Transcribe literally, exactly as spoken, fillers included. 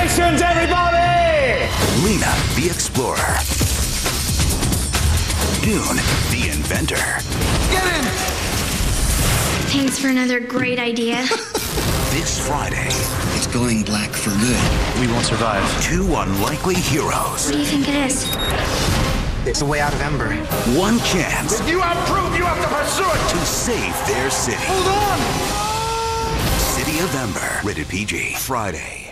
Congratulations, everybody! Lena, the explorer. Dune, the inventor. Get in! Thanks for another great idea. This Friday, It's going black for good. We won't survive. two unlikely heroes. What do you think it is? It's the way out of Ember. One chance You have proof you have to pursue it! to save their city. Hold on! City of Ember. Rated P G. Friday.